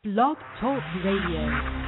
Blog Talk Radio.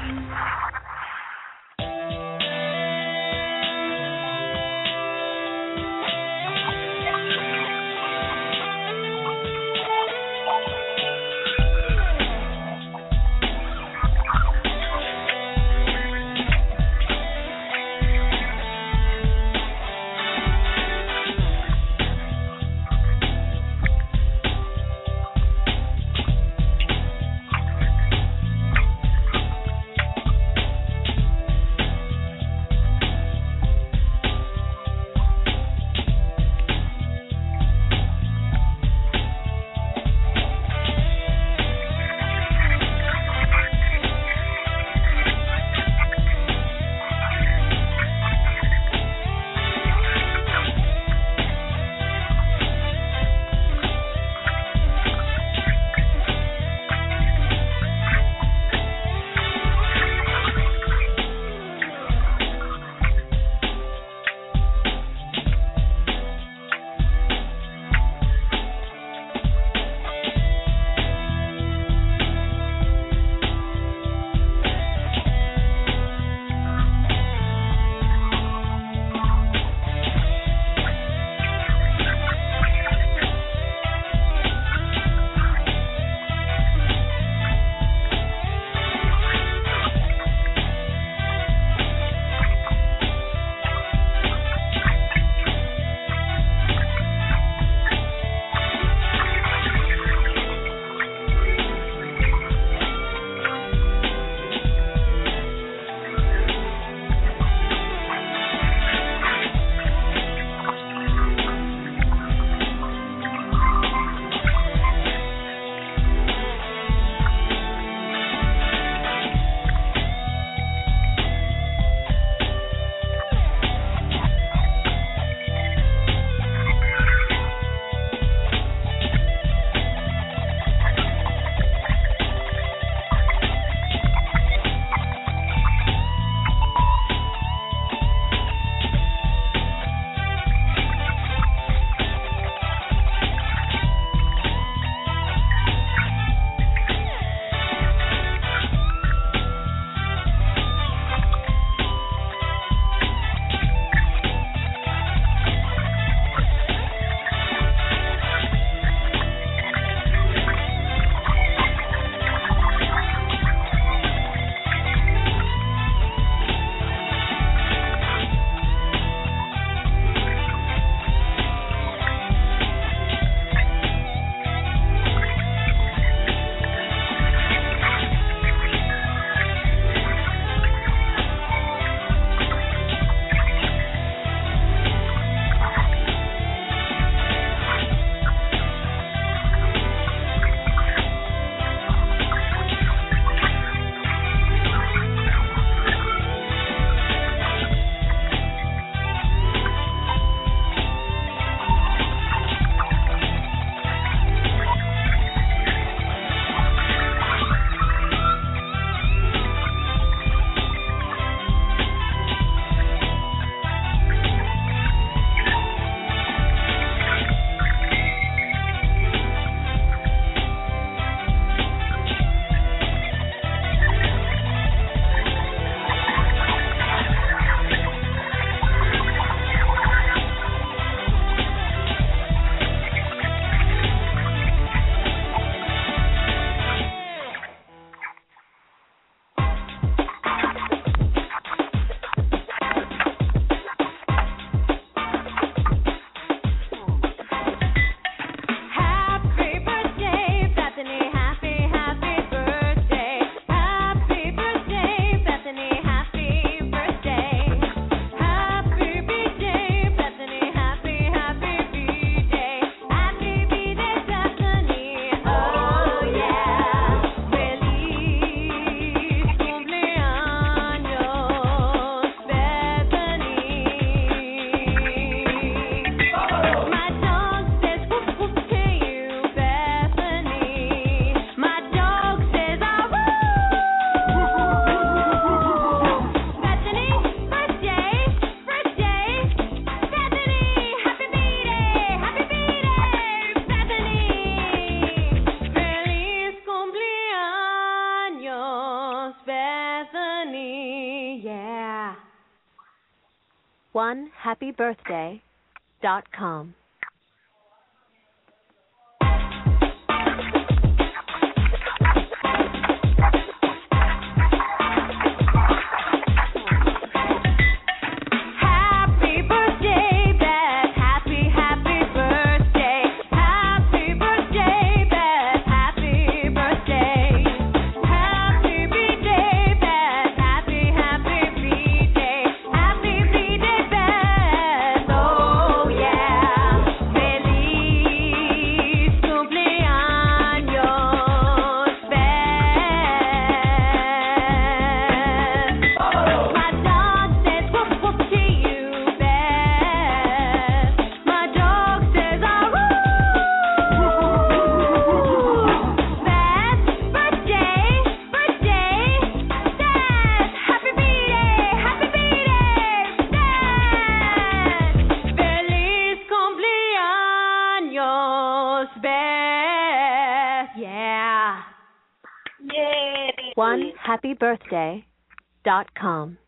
onehappybirthday.com. onehappybirthday.com.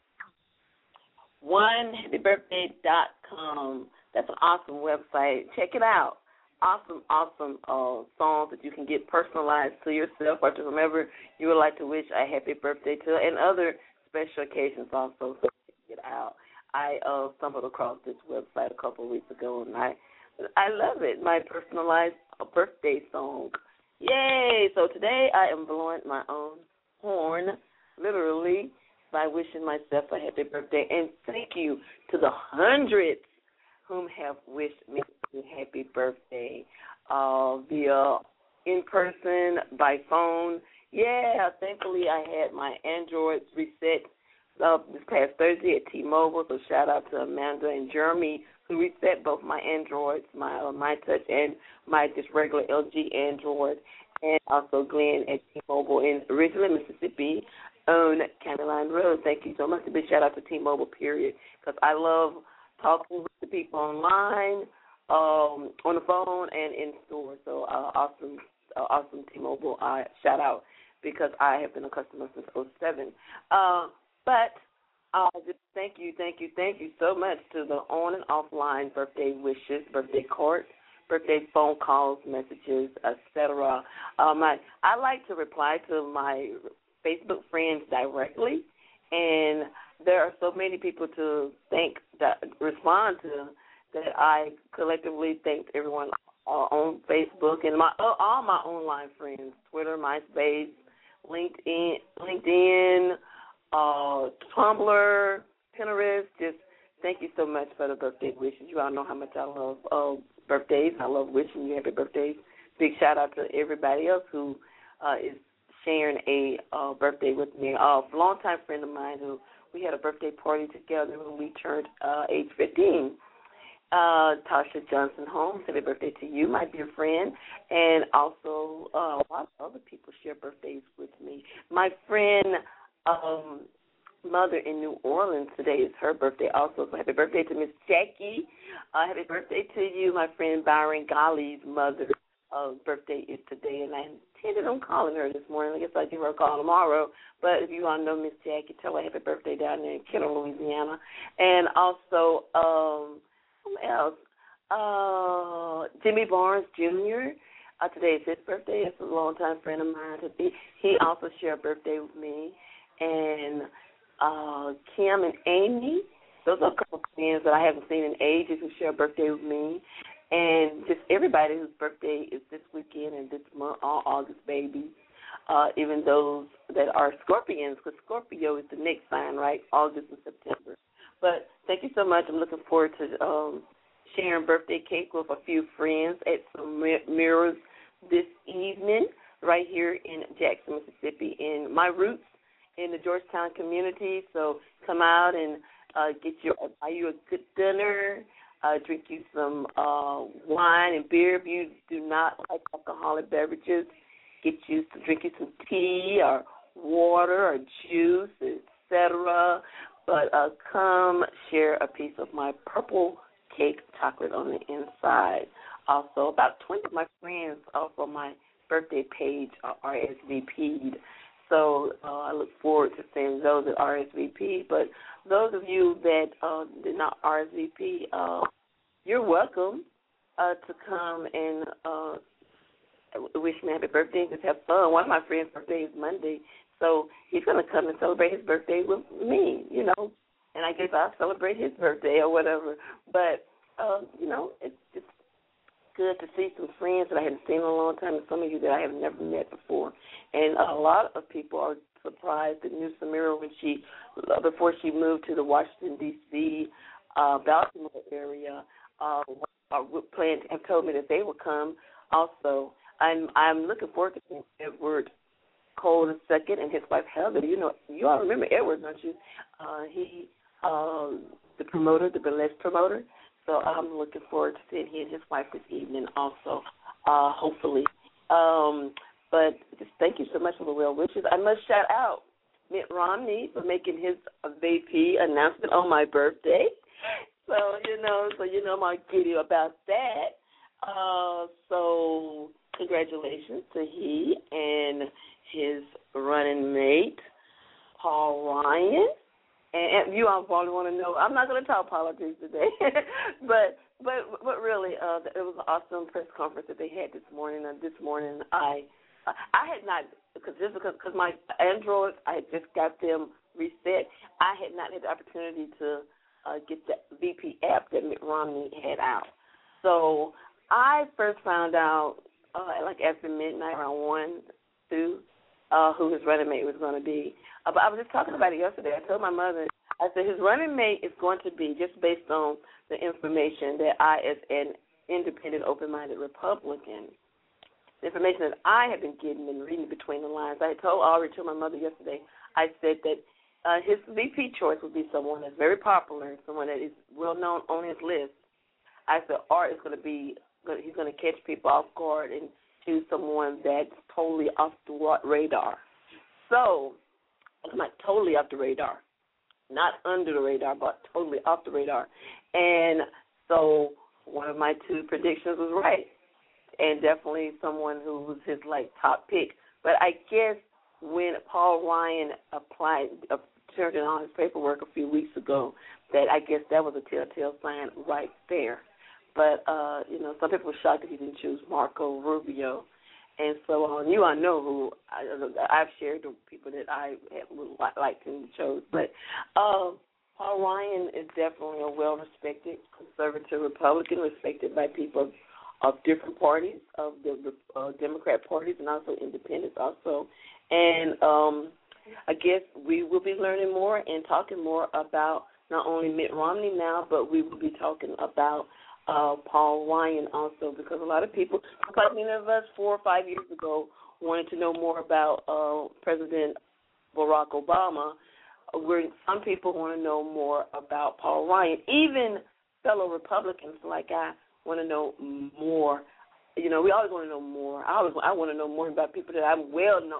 onehappybirthday.com. That's an awesome website. Check it out. Awesome songs that you can get personalized to yourself or to whomever you would like to wish a happy birthday to, and other special occasions also. So check it out. I stumbled across this website a couple of weeks ago, and I love it. My personalized birthday song. Yay! So today I am blowing my own horn, literally, by wishing myself a happy birthday. And thank you to the hundreds whom have wished me a happy birthday via in person, by phone. Yeah, thankfully I had my Androids reset this past Thursday at T-Mobile, so shout out to Amanda and Jeremy who reset both my Androids, my Touch and my just regular LG Android, and also Glenn at T-Mobile in Ridgeland, Mississippi, on County Line Road. Thank you so much. A big shout out to T-Mobile, period, because I love talking with the people online, on the phone, and in store. So awesome T-Mobile shout out, because I have been a customer since '07. But just thank you so much to the on and offline birthday wishes, birthday cards, birthday phone calls, messages, etc. I like to reply to my Facebook friends directly, and there are so many people to thank that respond to that I collectively thank everyone on Facebook and all my online friends, Twitter, MySpace, LinkedIn, Tumblr, Pinterest. Just thank you so much for the birthday wishes. You all know how much I love birthdays. I love wishing you happy birthdays. Big shout out to everybody else who is sharing a birthday with me. A longtime friend of mine who we had a birthday party together when we turned age 15. Tasha Johnson Holmes, happy birthday to you, my dear friend. And also a lot of other people share birthdays with me. My friend mother in New Orleans, today is her birthday also. So happy birthday to Miss Jackie. Happy birthday to you, my friend Byron Golly's mother. Birthday is today, and I intended on calling her this morning. I guess I'll give her a call tomorrow. But if you want to know Miss Jackie, tell her happy birthday down there in Kenner, Louisiana. And also, who else? Jimmy Barnes Jr. Today is his birthday. It's a longtime friend of mine. He also shared a birthday with me. And Kim and Amy, those are a couple of friends that I haven't seen in ages who share a birthday with me. And just everybody whose birthday is this weekend and this month, all August babies, even those that are Scorpions, because Scorpio is the next sign, right, August and September. But thank you so much. I'm looking forward to sharing birthday cake with a few friends at some mirrors this evening right here in Jackson, Mississippi, in my roots in the Georgetown community. So come out and buy you a good dinner, drink you some wine and beer. If you do not like alcoholic beverages, drink you some tea or water or juice, etc. But come share a piece of my purple cake chocolate on the inside. Also, about 20 of my friends off of my birthday page are RSVP'd. So I look forward to seeing only those that RSVP, but those of you that did not RSVP, you're welcome to come and wish me happy birthday and just have fun. One of my friends' birthday is Monday, so he's going to come and celebrate his birthday with me, and I guess I'll celebrate his birthday or whatever. But, it's just good to see some friends that I hadn't seen in a long time and some of you that I have never met before. And a lot of people are surprised that knew Samira before she moved to the Washington, D.C., Baltimore area, have told me that they will come also. I'm looking forward to seeing Edward Cole II and his wife Heather. You all remember Edward, don't you? He, the promoter, the burlesque promoter. So I'm looking forward to seeing he and his wife this evening also, hopefully. But just thank you so much for the well wishes. I must shout out Mitt Romney for making his VP announcement on my birthday. So my giddy about that. So congratulations to he and his running mate, Paul Ryan. And you all probably want to know, I'm not going to talk politics today, but really, it was an awesome press conference that they had this morning. This morning, I had not, because my Android, I had just got them reset. I had not had the opportunity to get the VP app that Mitt Romney had out. So I first found out, after midnight, around 1, 2, who his running mate was going to be. But I was just talking about it yesterday. I told my mother, I said, his running mate is going to be, just based on the information that I, as an independent, open-minded Republican, the information that I have been getting and reading between the lines. I already told my mother yesterday, I said that his VP choice would be someone that's very popular, someone that is well-known on his list. I said, or it's going to be, he's going to catch people off guard and choose someone that's totally off the radar. So, I'm not totally off the radar, not under the radar, but totally off the radar. And so one of my two predictions was right, and definitely someone who was his, top pick. But I guess when Paul Ryan turned in all his paperwork a few weeks ago, that I guess that was a telltale sign right there. But, some people were shocked that he didn't choose Marco Rubio. And so you all know who I've shared the people that I liked and chose. But Paul Ryan is definitely a well-respected conservative Republican, respected by people of different parties, of the Democrat parties and also independents also. And I guess we will be learning more and talking more about not only Mitt Romney now, but we will be talking about Paul Ryan also, because a lot of people, like many of us 4 or 5 years ago, wanted to know more about President Barack Obama. Some people want to know more about Paul Ryan. Even fellow Republicans like I want to know more. We always want to know more. I want to know more about people that I'm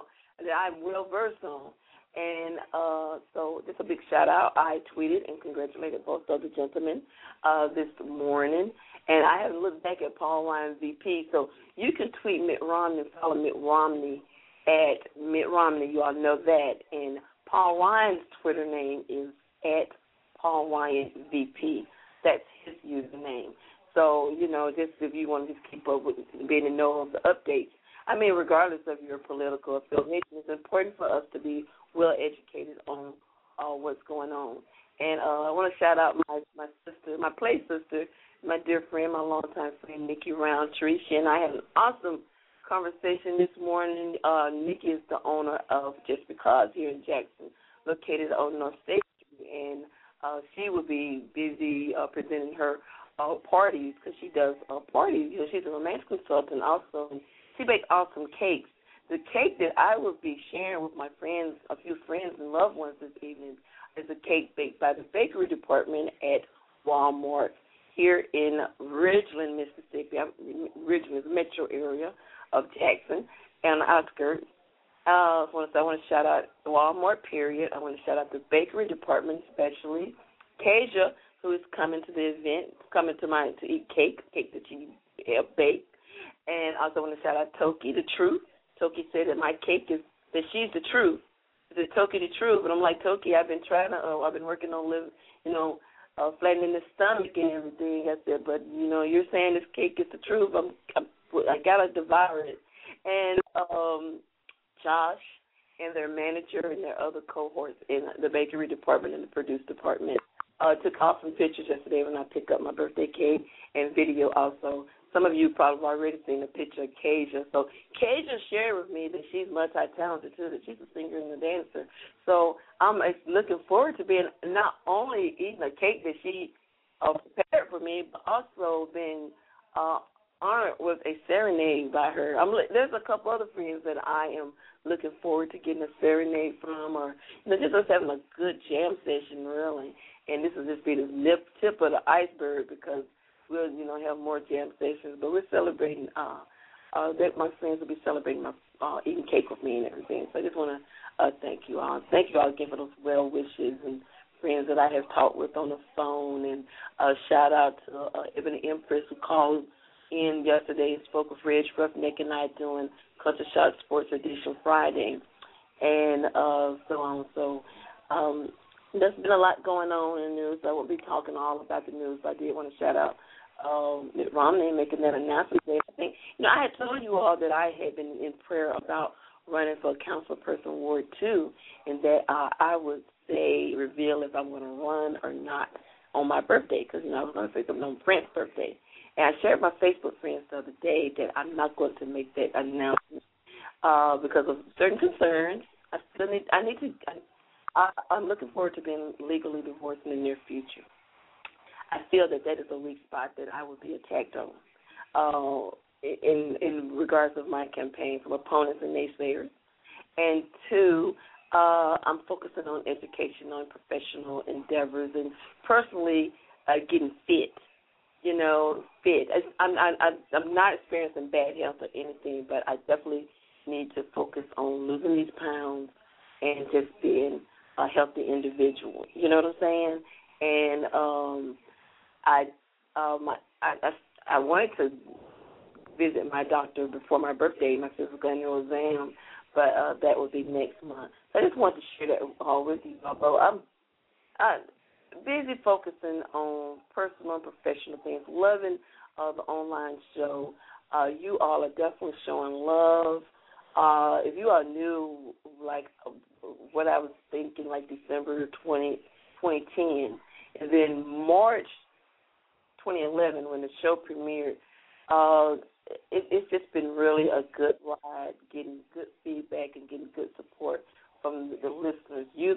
well versed on. And so just a big shout-out. I tweeted and congratulated both of the gentlemen this morning. And I haven't looked back at Paul Ryan's VP. So you can tweet Mitt Romney and follow Mitt Romney at Mitt Romney. You all know that. And Paul Ryan's Twitter name is at Paul Ryan VP. That's his username. So, just if you want to just keep up with being in know of the updates. I mean, regardless of your political affiliation, it's important for us to be well educated on what's going on. And I want to shout out my sister, my play sister, my dear friend, my longtime friend, Nikki Roundtree. She and I had an awesome conversation this morning. Nikki is the owner of Just Because here in Jackson, located on North State Street, and she will be busy presenting her parties, because she does parties. She's a romance consultant also. She bakes awesome cakes. The cake that I will be sharing with my friends, a few friends and loved ones this evening, is a cake baked by the bakery department at Walmart here in Ridgeland, Mississippi. Ridgeland is the metro area of Jackson and the outskirts. I want to shout out Walmart, period. I want to shout out the bakery department, especially Kasia, who is coming to the event, to eat cake that she helped bake. And I also want to shout out Toki, the truth. Toki said that my cake that she's the truth, is Toki the truth? And I'm like, Toki, I've been I've been working on flattening the stomach and everything. I said, but, you're saying this cake is the truth. I got to devour it. And Josh and their manager and their other cohorts in the bakery department and the produce department took awesome pictures yesterday when I picked up my birthday cake and video also. Some of you probably already seen a picture of Kasia. So Kasia shared with me that she's multi-talented, too, that she's a singer and a dancer. So I'm looking forward to being not only eating a cake that she prepared for me, but also being honored with a serenade by her. There's a couple other friends that I am looking forward to getting a serenade from, or just us having a good jam session, really. And this will just be the tip of the iceberg because we'll, have more jam sessions. But we're celebrating that my friends will be celebrating my eating cake with me and everything. So I just want to thank you all. Thank you all again for those well wishes and friends that I have talked with on the phone. And shout out to Ebony Empress who called in yesterday and spoke with Reg Roughneck and I doing Culture Shock Sports Edition Friday and so on. So there's been a lot going on in the news. I won't be talking all about the news, but I did want to shout out Mitt Romney making that announcement. I think, I had told you all that I had been in prayer about running for councilperson Ward 2 and that I would reveal if I'm going to run or not on my birthday because, I was going to say something on Brent's birthday. And I shared my Facebook friends the other day that I'm not going to make that announcement because of certain concerns. I'm looking forward to being legally divorced in the near future. I feel that is a weak spot that I would be attacked on in regards of my campaign from opponents and naysayers. And two, I'm focusing on education, on professional endeavors, and personally getting fit. Fit. I'm not experiencing bad health or anything, but I definitely need to focus on losing these pounds and just being a healthy individual. You know what I'm saying? And I wanted to visit my doctor before my birthday, my physical annual exam, but that will be next month. So I just wanted to share that all with you, although I'm busy focusing on personal and professional things, loving the online show. You all are definitely showing love. If you are new, like what I was thinking, like December 2010, and then March 2011 when the show premiered, it's just been really a good ride, getting good feedback and getting good support from the listeners, you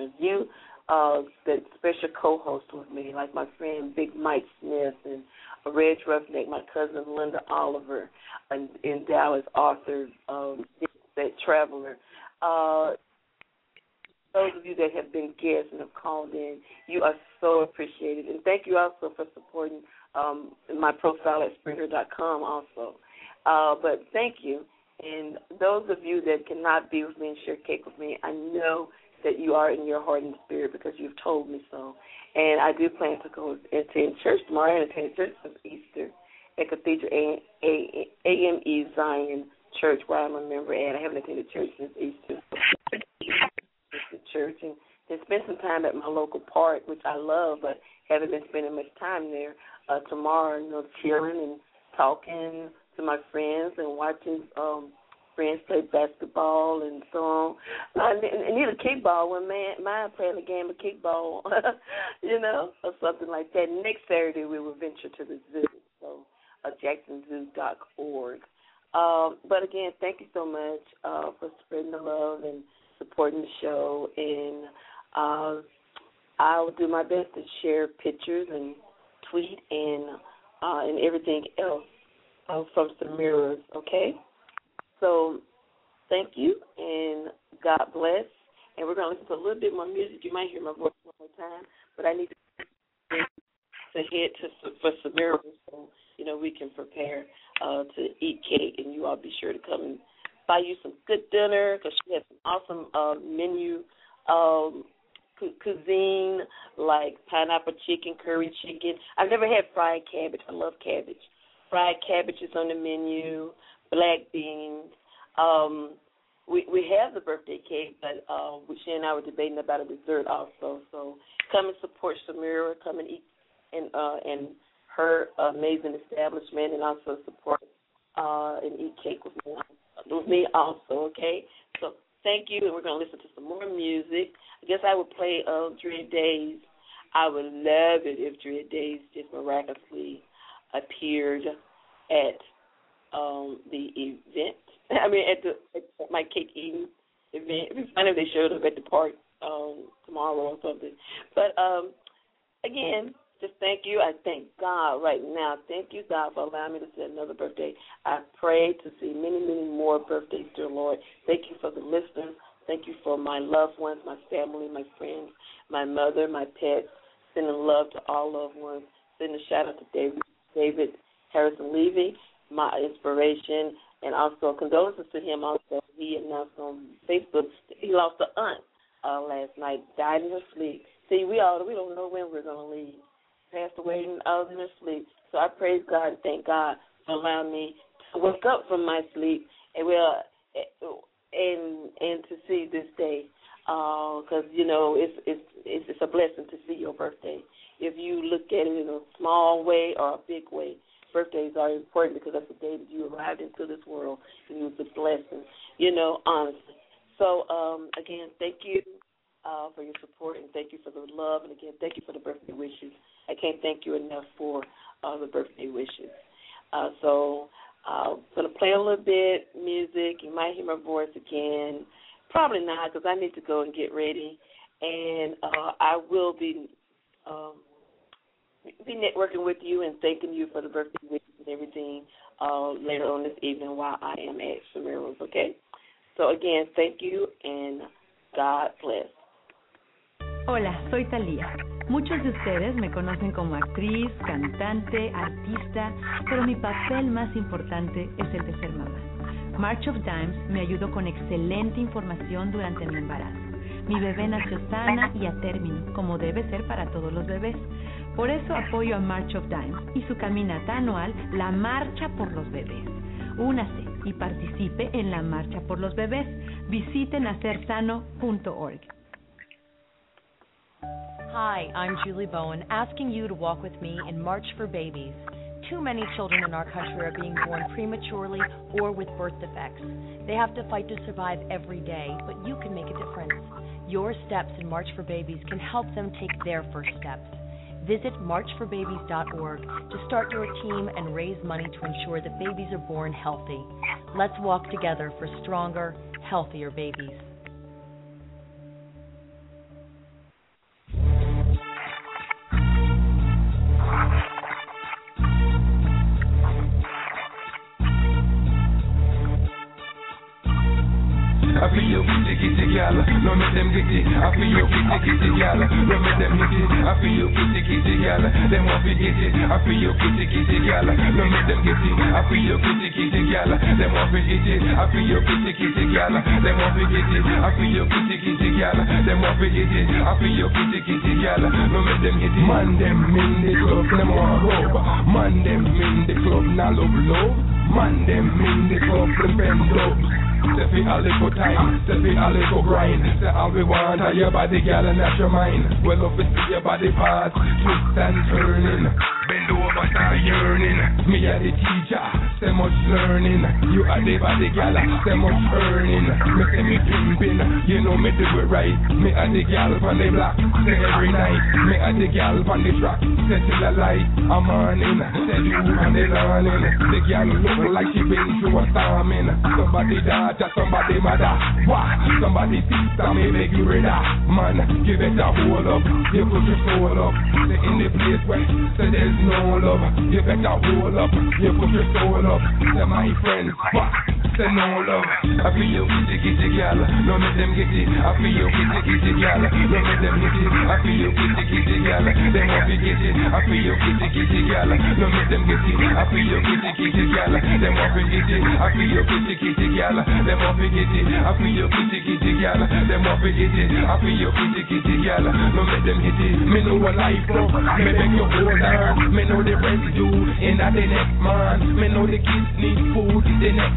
that special co-host with me, like my friend Big Mike Smith and Reg Roughneck, my cousin Linda Oliver, and in Dallas, Arthur, that traveler. Those of you that have been guests and have called in, you are so appreciated. And thank you also for supporting my profile at Springer.com also. But thank you. And those of you that cannot be with me and share cake with me, I know that you are in your heart and spirit because you've told me so. And I do plan to go and attend church tomorrow and attend church for Easter at Cathedral AME Zion Church, where I'm a member at. I haven't attended church since Easter. Church and spend some time at my local park, which I love, but haven't been spending much time there. Tomorrow, chilling and talking to my friends and watching friends play basketball and so on. I need a kickball when mine playing a game of kickball, or something like that. Next Saturday we will venture to the zoo, so jacksonzoo.org. But again, thank you so much for spreading the love and supporting the show, and I'll do my best to share pictures and tweet and everything else from Samira's, okay? So thank you, and God bless. And we're going to listen to a little bit more music. You might hear my voice one more time, but I need to head for Samira so, we can prepare to eat cake, and you all be sure to come and buy you some good dinner because she has some awesome menu cuisine like pineapple chicken, curry chicken. I've never had fried cabbage. I love cabbage. Fried cabbage is on the menu, black beans, we have the birthday cake, but she and I were debating about a dessert also. So come and support Samira. Come and eat and her amazing establishment, and also support and eat cake with me also. Okay. So thank you, and we're going to listen to some more music. I guess I would play Dread Days. I would love it if Dread Days just miraculously appeared at the event. I mean, at my cake eating event. It'd be funny if they showed up at the park tomorrow or something. But again, just thank you. I thank God right now. Thank you, God, for allowing me to see another birthday. I pray to see many, many more birthdays, dear Lord. Thank you for the listeners. Thank you for my loved ones, my family, my friends, my mother, my pets. Sending love to all loved ones. Sending a shout out to David Harrison Levy, my inspiration, and also condolences to him. Also, he announced on Facebook he lost an aunt last night, died in her sleep. See, we don't know when we're going to leave. Passed away in her sleep. So I praise God and thank God for allowing me to wake up from my sleep and to see this day. Because it's a blessing to see your birthday. If you look at it in a small way or a big way, birthdays are important because that's the day that you arrived into this world and it was a blessing, honestly. So, again, thank you for your support and thank you for the love. And, again, thank you for the birthday wishes. I can't thank you enough for the birthday wishes. So I'm going to play a little bit music. You might hear my voice again. Probably not because I need to go and get ready. And I will be networking with you and thanking you for the birthday wishes and everything later on this evening while I am at Samira's, okay? So, again, thank you and God bless. Hola, soy Thalía. Muchos de ustedes me conocen como actriz, cantante, artista, pero mi papel más importante es el de ser mamá. March of Dimes me ayudó con excelente información durante mi embarazo. Mi bebé nació sana y a término, como debe ser para todos los bebés. Por eso apoyo a March of Dimes y su caminata anual, la Marcha por los Bebés. Únase y participe en la Marcha por los Bebés. Visite nacersano.org. Hi, I'm Julie Bowen, asking you to walk with me in March for Babies. Too many children in our country are being born prematurely or with birth defects. They have to fight to survive every day, but you can make a difference. Your steps in March for Babies can help them take their first steps. Visit marchforbabies.org to start your team and raise money to ensure that babies are born healthy. Let's walk together for stronger, healthier babies. I feel you kitty gal, no make them get it. I feel you kitty gal, no make them hit it. I feel you kitty gal, them want to get it. I feel you kitty gal, no make them get it. I feel you kitty gal, them want to get it. I feel you kitty gal, them want to get it. I feel you kitty gal, them want to get it. I feel you kitty gal, no make them get it. Man them in the club, them want rob. Man them in the club, now love. Man them in the club, them bend up. Step it all for time, step it all for grind. Say all we want are your body, girl, and that's your mind. Well, up is your body parts, twist and turning. Bend over, start yearning. Me are the teacher, so much learning. You are the body, girl, so much earning. Me say me pimping, you know me do it right. Me are the girl on the block, say every night. Me are the girl on the track, say till the light. I'm on in, say you on the learning. The girl look like she been through a storming. Somebody daughter, somebody mother, wah. Somebody sister, me beg you brother. Man, give it a hold up, you put your soul up. Say in the place where, say there's no love, you better hold up, you put your soul up. Say my friend, wah. Say no love. I feel you kitty gal, no make them get it. I feel you kitty gal, no make them get it. I feel you kitty gal, them want to get it. I feel you kitty gal, no make them get it. I feel you kitty gal, them want to get it. I feel you kitty gal, them want to get it. I feel you kitty gal, them want to get it. I feel you kitty gal, no make them get it. Me know a life love, me beg you hold on. Me know the rest do in the next man. Me know the kids need food, the next dance.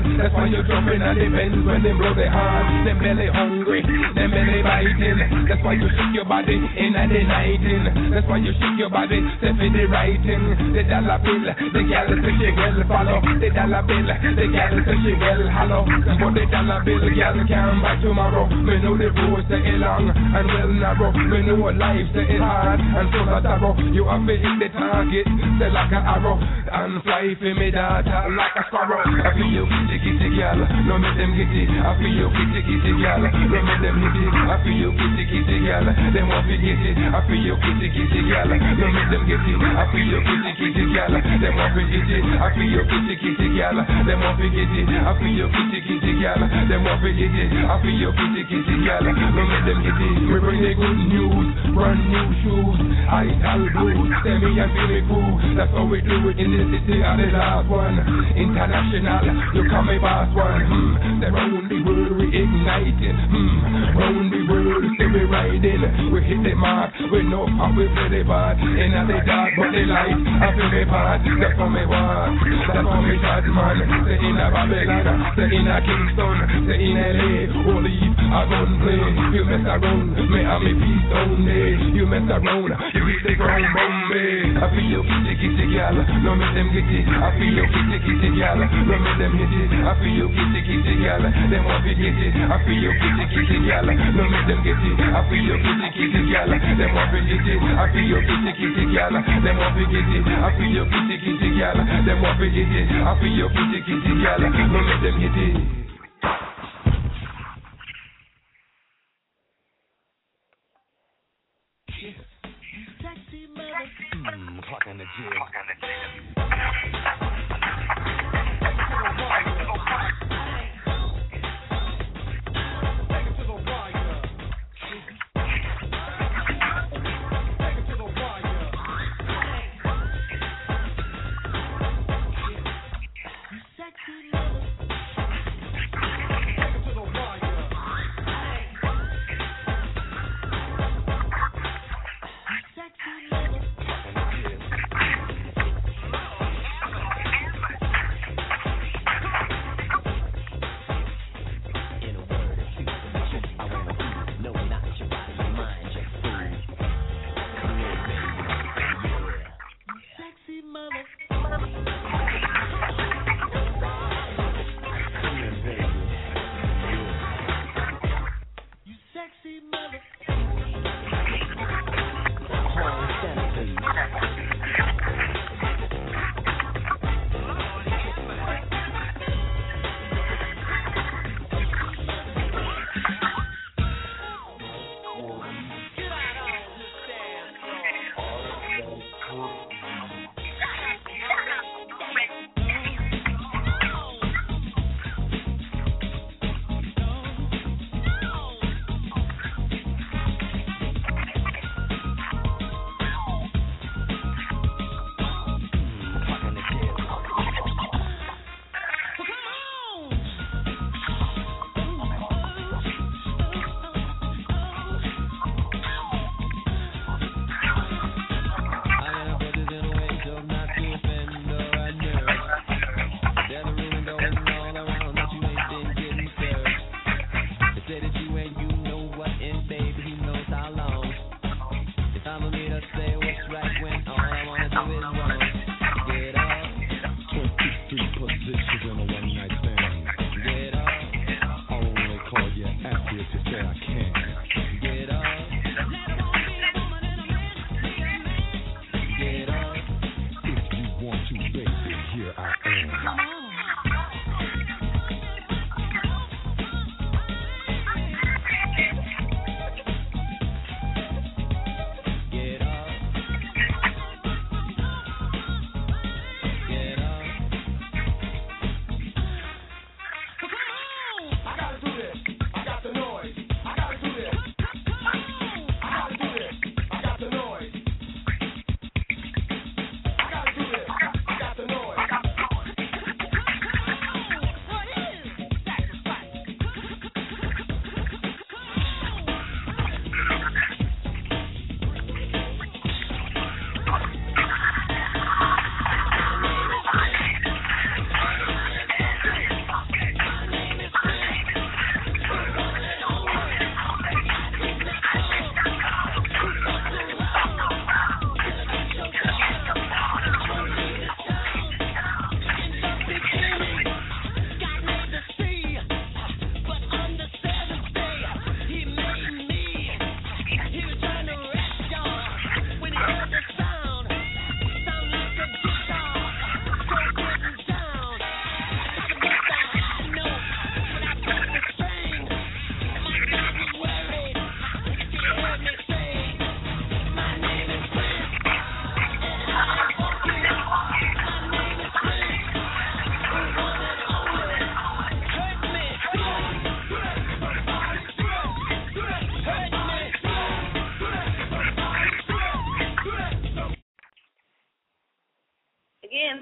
That's why you're jumping on the bends when them blow their heart. Them belly hungry, them belly biting. That's why you shake your body in and the nighting. That's why you shake your body, step in the writing. The dollar bill, the gal say she well follow. The dollar bill, the gal say she well hollow. But the dollar bill, gal can't buy tomorrow. Me know the road say it long and well narrow. Me know life say it hard and full of sorrow. You have to hit the target, say like an arrow, and fly for me data like a sparrow. I feel you kitty kitty gal, no make them get it. I feel you kitty kitty gal, no make them hit it. I feel you kitty kitty gal, them want to get it. I feel you kitty kitty gal, no make them get it. I feel you kitty kitty gal, them want to get it. I feel you kitty kitty gal, them want to get it. I feel you kitty kitty gal, them want to get it. I feel you kitty kitty gal, no make them get it. We bring the good news, brand new shoes, I tell blues, tell me and feel me cool. That's how we do it in the city of the last one. International, you call me boss one. Then round the world we igniting. Round the world still we riding. We hit the mark, we know how we play the part. In the dark but the light, I feel me part. That's how me walk, that's how me shot man. Say in a Babylon, say in a Kingston, say in LA. Holy, I gun play. You mess around, me and me peace only. You mess around, you hit the ground Bombay. I feel you kitty kitty gal, no make them get it. I feel you kitty kitty gal, no make them hit it. I feel you kitty kitty gal, them want to get it. I feel you kitty kitty gal, no make them get it. I feel you kitty kitty gal, them want to get it. I feel you kitty kitty gal, them want to get it. I feel you kitty kitty gal, them want to get it. I feel you kitty kitty gal, no make them hit it. Clock on the jig.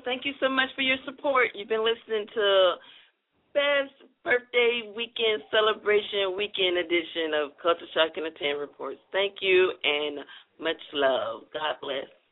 Thank you so much for your support. You've been listening to Best Birthday Weekend Celebration Weekend edition of Culture Shock Entertainment Reports. Thank you and much love. God bless.